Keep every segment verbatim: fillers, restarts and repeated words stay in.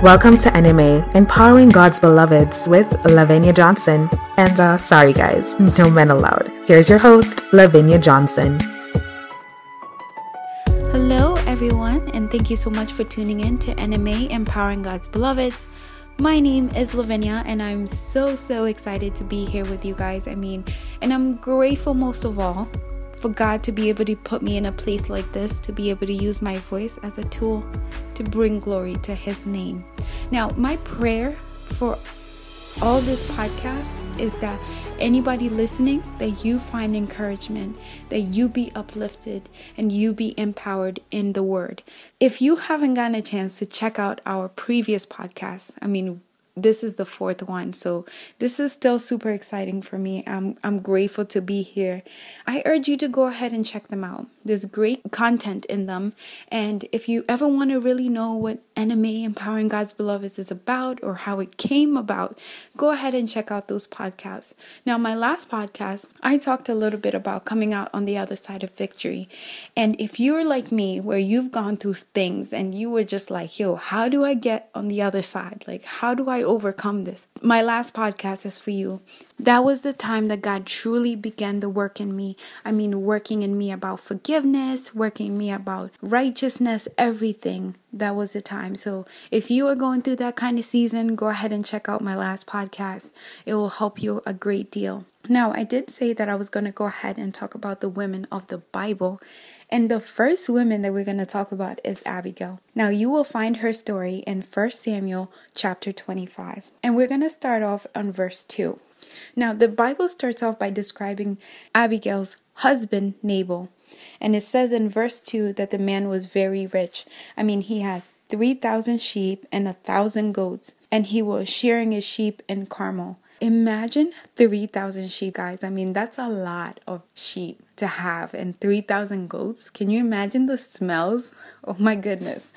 Welcome to N M A, Empowering God's Beloveds with Lavinia Johnson. And uh, sorry guys, no men allowed. Here's your host, Lavinia Johnson. Hello everyone, and thank you so much for tuning in to N M A, Empowering God's Beloveds. My name is Lavinia, and I'm so, so excited to be here with you guys. I mean, and I'm grateful most of all for God to be able to put me in a place like this, to be able to use my voice as a tool to bring glory to His name. Now, my prayer for all this podcast is that anybody listening, that you find encouragement, that you be uplifted, and you be empowered in the Word. If you haven't gotten a chance to check out our previous podcast, I mean, this is the fourth one, so this is still super exciting for me. I'm I'm grateful to be here. I urge you to go ahead and check them out. There's great content in them, and if you ever want to really know what N M A, Empowering God's Beloveds, is about or how it came about, go ahead and check out those podcasts. Now, my last podcast, I talked a little bit about coming out on the other side of victory, and if you're like me, where you've gone through things and you were just like, yo, how do I get on the other side? Like, how do I overcome this? My last podcast is for you. That was the time that God truly began the work in me. I mean, working in me about forgiveness, working in me about righteousness, everything. That was the time. So if you are going through that kind of season, go ahead and check out my last podcast. It will help you a great deal. Now, I did say that I was going to go ahead and talk about the women of the Bible. And the first woman that we're going to talk about is Abigail. Now, you will find her story in First Samuel chapter twenty-five. And we're going to start off on verse two. Now, the Bible starts off by describing Abigail's husband, Nabal. And it says in verse two that the man was very rich. I mean, he had three thousand sheep and a thousand goats. And he was shearing his sheep in Carmel. Imagine three thousand sheep, guys. I mean, that's a lot of sheep to have, and three thousand goats. Can you imagine the smells? Oh my goodness.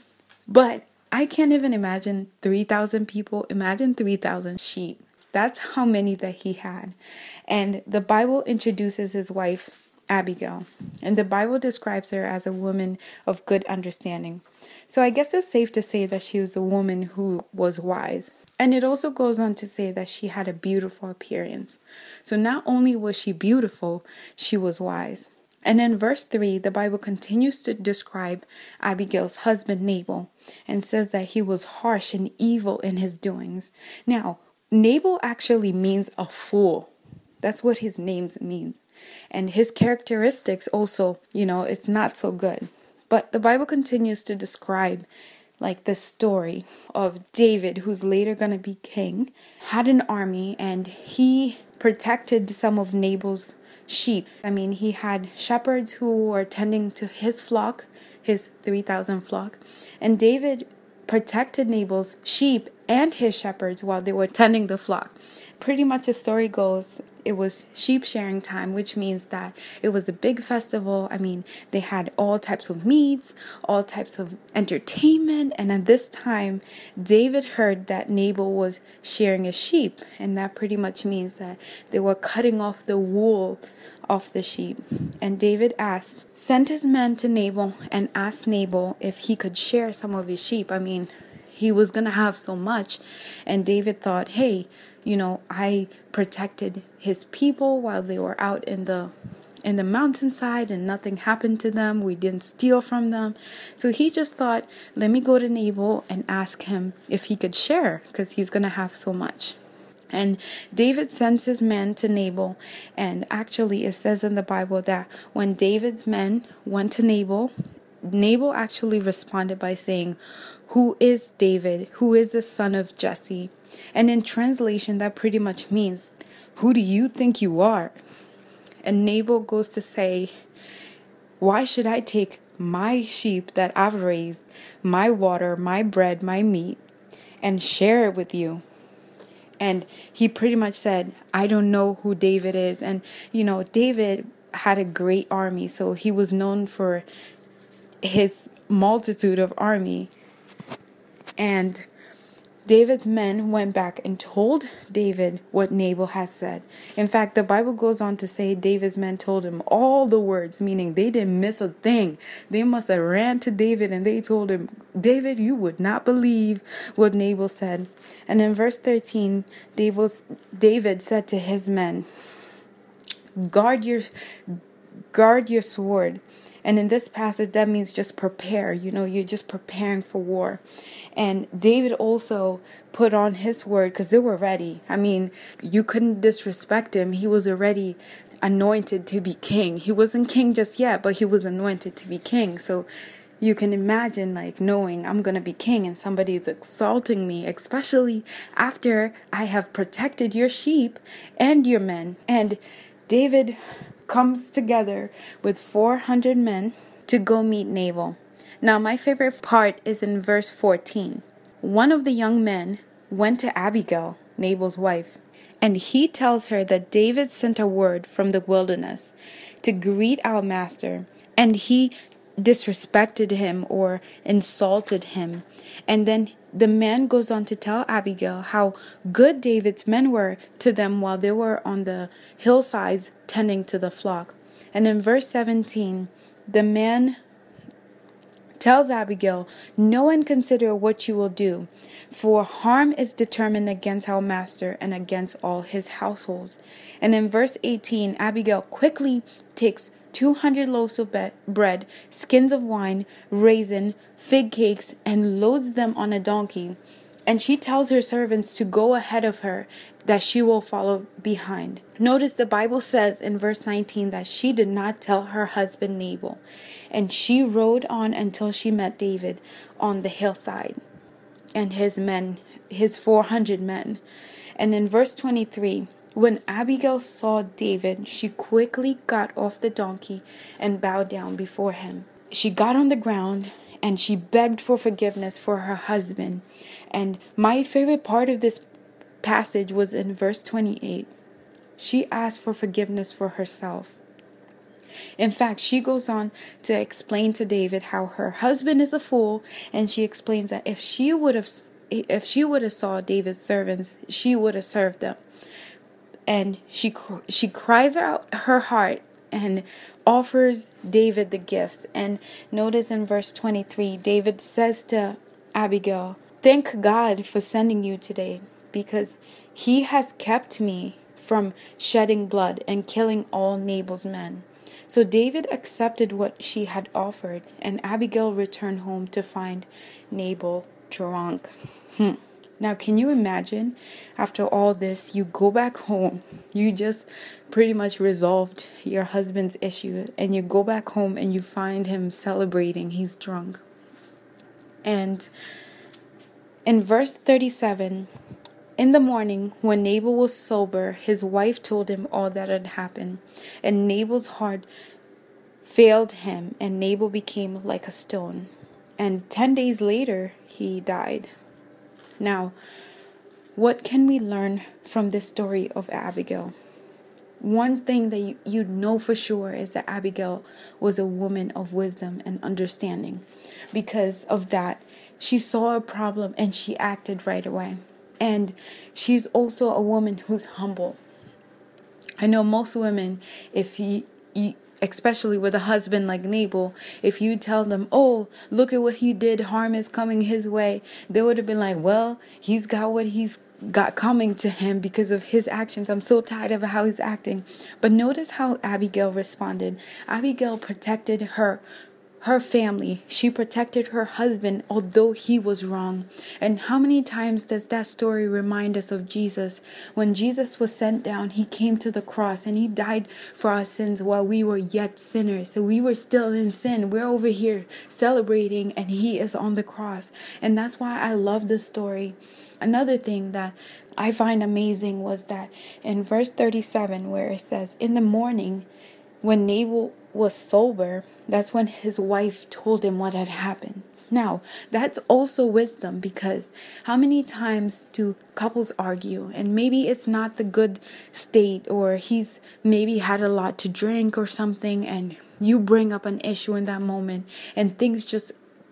But I can't even imagine three thousand people. Imagine three thousand sheep. That's how many that he had. And the Bible introduces his wife, Abigail. And the Bible describes her as a woman of good understanding. So I guess it's safe to say that she was a woman who was wise. And it also goes on to say that she had a beautiful appearance. So not only was she beautiful, she was wise. And in verse three, the Bible continues to describe Abigail's husband, Nabal, and says that he was harsh and evil in his doings. Now, Nabal actually means a fool. That's what his name means. And his characteristics also, you know, it's not so good. But the Bible continues to describe like the story of David, who's later going to be king, had an army, and he protected some of Nabal's sheep. I mean, he had shepherds who were tending to his flock, his three thousand flock, and David protected Nabal's sheep and his shepherds while they were tending the flock. Pretty much the story goes, it was sheep shearing time, which means that it was a big festival. I mean, they had all types of meats, all types of entertainment. And at this time, David heard that Nabal was shearing his sheep. And that pretty much means that they were cutting off the wool off the sheep. And David asked, sent his men to Nabal and asked Nabal if he could share some of his sheep. I mean, he was going to have so much. And David thought, hey, you know, I protected his people while they were out in the in the mountainside and nothing happened to them. We didn't steal from them. So he just thought, let me go to Nabal and ask him if he could share because he's going to have so much. And David sends his men to Nabal. And actually, it says in the Bible that when David's men went to Nabal, Nabal actually responded by saying, who is David? Who is the son of Jesse? And in translation, that pretty much means, who do you think you are? And Nabal goes to say, why should I take my sheep that I've raised, my water, my bread, my meat, and share it with you? And he pretty much said, I don't know who David is. And, you know, David had a great army, so he was known for his multitude of army. And David's men went back and told David what Nabal had said. In fact, the Bible goes on to say David's men told him all the words, meaning they didn't miss a thing. They must have ran to David and they told him, David, you would not believe what Nabal said. And in verse thirteen, David said to his men, guard your guard your sword. And in this passage, that means just prepare. You know, you're just preparing for war. And David also put on his sword because they were ready. I mean, you couldn't disrespect him. He was already anointed to be king. He wasn't king just yet, but he was anointed to be king. So you can imagine, like, knowing I'm going to be king and somebody is exalting me, especially after I have protected your sheep and your men. And David comes together with four hundred men to go meet Nabal. Now, my favorite part is in verse fourteen. One of the young men went to Abigail, Nabal's wife, and he tells her that David sent a word from the wilderness to greet our master, and he disrespected him or insulted him. And then the man goes on to tell Abigail how good David's men were to them while they were on the hillsides tending to the flock. And in verse seventeen, the man tells Abigail, know and consider what you will do, for harm is determined against our master and against all his households. And in verse eighteen, Abigail quickly takes two hundred loaves of be- bread, skins of wine, raisin, fig cakes, and loads them on a donkey. And she tells her servants to go ahead of her, that she will follow behind. Notice the Bible says in verse nineteen that she did not tell her husband Nabal. And she rode on until she met David on the hillside and his men, his four hundred men. And in verse twenty-three, when Abigail saw David, she quickly got off the donkey and bowed down before him. She got on the ground and she begged for forgiveness for her husband. And my favorite part of this passage was in verse twenty-eight. She asked for forgiveness for herself. In fact, she goes on to explain to David how her husband is a fool, and she explains that if she would have if she would have saw David's servants, she would have served them. And she she cries out her heart and offers David the gifts. And notice in verse twenty-three, David says to Abigail, thank God for sending you today, because he has kept me from shedding blood and killing all Nabal's men. So David accepted what she had offered, and Abigail returned home to find Nabal drunk. Hmm. Now, can you imagine, after all this, you go back home, you just pretty much resolved your husband's issue, and you go back home and you find him celebrating, he's drunk. And in verse thirty-seven, in the morning, when Nabal was sober, his wife told him all that had happened. And Nabal's heart failed him, and Nabal became like a stone. And ten days later, he died. Now, what can we learn from this story of Abigail? One thing that you, you know for sure is that Abigail was a woman of wisdom and understanding. Because of that, she saw a problem and she acted right away. And she's also a woman who's humble. I know most women, if you, you, especially with a husband like Nabal, if you tell them, oh, look at what he did, harm is coming his way, they would have been like, well, he's got what he's got coming to him because of his actions. I'm so tired of how he's acting. But notice how Abigail responded. Abigail protected her Her family. She protected her husband, although he was wrong. And how many times does that story remind us of Jesus? When Jesus was sent down, he came to the cross and he died for our sins while we were yet sinners. So we were still in sin. We're over here celebrating and he is on the cross. And that's why I love this story. Another thing that I find amazing was that in verse thirty-seven, where it says, in the morning, when Nabal was sober, that's when his wife told him what had happened. Now, that's also wisdom, because how many times do couples argue and maybe it's not the good state, or he's maybe had a lot to drink or something, and you bring up an issue in that moment and things just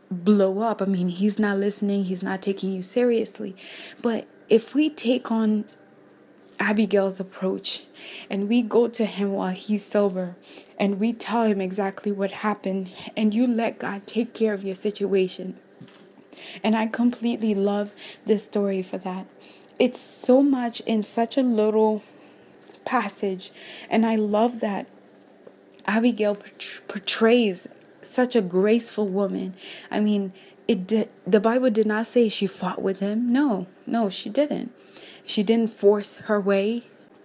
blow up. I mean, he's not listening. He's not taking you seriously. But if we take on Abigail's approach and we go to him while he's sober and we tell him exactly what happened and you let God take care of your situation. And I completely love this story for that. It's so much in such a little passage. And I love that Abigail portrays such a graceful woman. I mean, it did, the Bible did not say she fought with him. No, no, she didn't. She didn't force her way.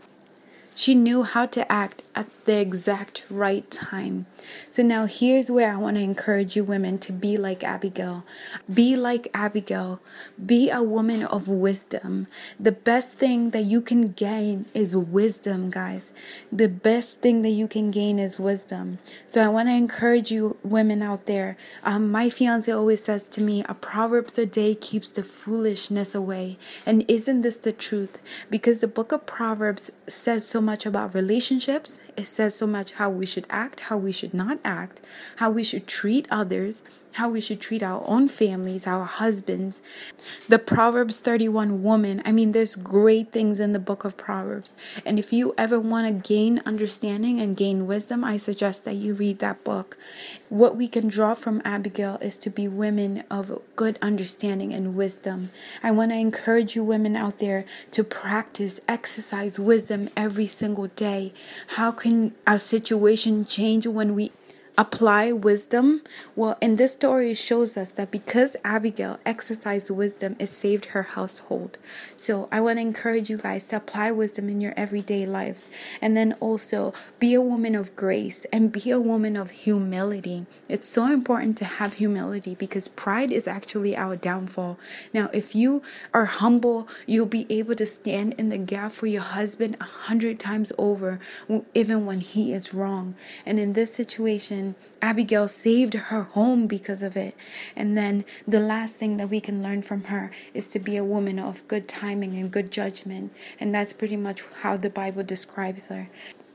She knew how to act at the exact right time. So now here's where I want to encourage you women to be like Abigail. Be like Abigail. Be a woman of wisdom. The best thing that you can gain is wisdom, guys. The best thing that you can gain is wisdom. So I want to encourage you women out there. Um, my fiance always says to me, a Proverbs a day keeps the foolishness away. And isn't this the truth? Because the book of Proverbs says so much about relationships. It says so much how we should act, how we should not act, how we should treat others, how we should treat our own families, our husbands. The Proverbs thirty-one woman, I mean, there's great things in the book of Proverbs. And if you ever want to gain understanding and gain wisdom, I suggest that you read that book. What we can draw from Abigail is to be women of good understanding and wisdom. I want to encourage you women out there to practice, exercise wisdom every single day. How can our situation change when we apply wisdom? Well, in this story, it shows us that because Abigail exercised wisdom, it saved her household. So I want to encourage you guys to apply wisdom in your everyday lives. And then also be a woman of grace and be a woman of humility. It's so important to have humility because pride is actually our downfall. Now, if you are humble, you'll be able to stand in the gap for your husband a hundred times over, even when he is wrong. And in this situation, Abigail saved her home because of it. And then the last thing that we can learn from her is to be a woman of good timing and good judgment. And that's pretty much how the Bible describes her.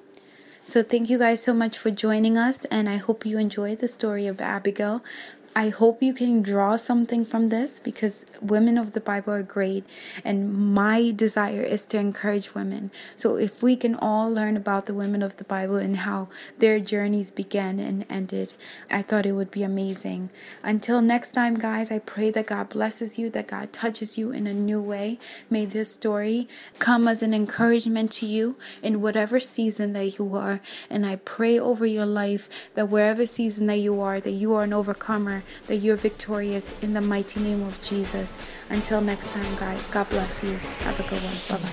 So thank you guys so much for joining us. And I hope you enjoyed the story of Abigail. I hope you can draw something from this because women of the Bible are great. And my desire is to encourage women. So if we can all learn about the women of the Bible and how their journeys began and ended, I thought it would be amazing. Until next time, guys, I pray that God blesses you, that God touches you in a new way. May this story come as an encouragement to you in whatever season that you are. And I pray over your life that wherever season that you are, that you are an overcomer, that you're victorious in the mighty name of Jesus. Until next time, guys, God bless you. Have a good one. Bye-bye.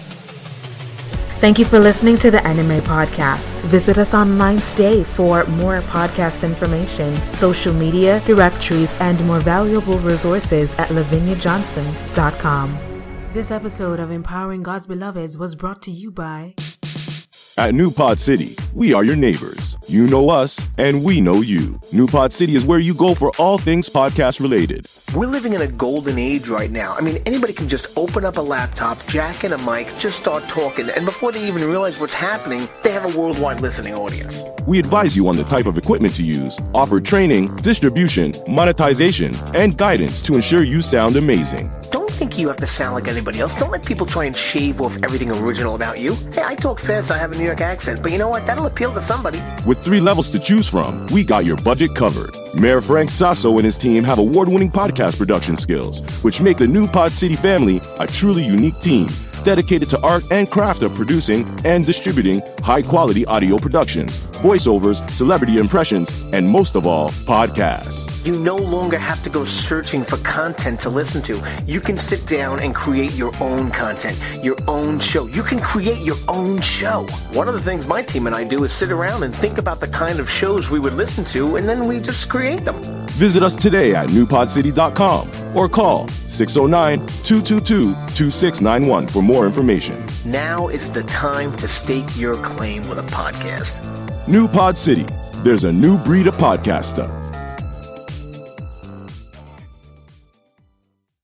Thank you for listening to the Anime Podcast. Visit us online today for more podcast information, social media, directories, and more valuable resources at lavinia johnson dot com. This episode of Empowering God's Beloveds was brought to you by... At New Pod City, we are your neighbors. You know us, and we know you. New Pod City is where you go for all things podcast related. We're living in a golden age right now. I mean, anybody can just open up a laptop, jack in a mic, just start talking, and before they even realize what's happening, they have a worldwide listening audience. We advise you on the type of equipment to use, offer training, distribution, monetization, and guidance to ensure you sound amazing. Don't think you have to sound like anybody else. Don't let people try and shave off everything original about you. Hey, I talk fast, I have a New York accent, but you know what? That'll appeal to somebody. With three levels to choose from, we got your budget covered. Mayor Frank Sasso and his team have award-winning podcast production skills, which make the New Pod City family a truly unique team, dedicated to art and craft of producing and distributing high-quality audio productions, voiceovers, celebrity impressions, and most of all, podcasts. You no longer have to go searching for content to listen to. You can sit down and create your own content, your own show. You can create your own show. One of the things my team and I do is sit around and think about the kind of shows we would listen to, and then we just create them. Visit us today at new pod city dot com or call six oh nine, two two two, two six nine one for more information. Now is the time to stake your claim with a podcast. New Pod City. There's a new breed of podcaster.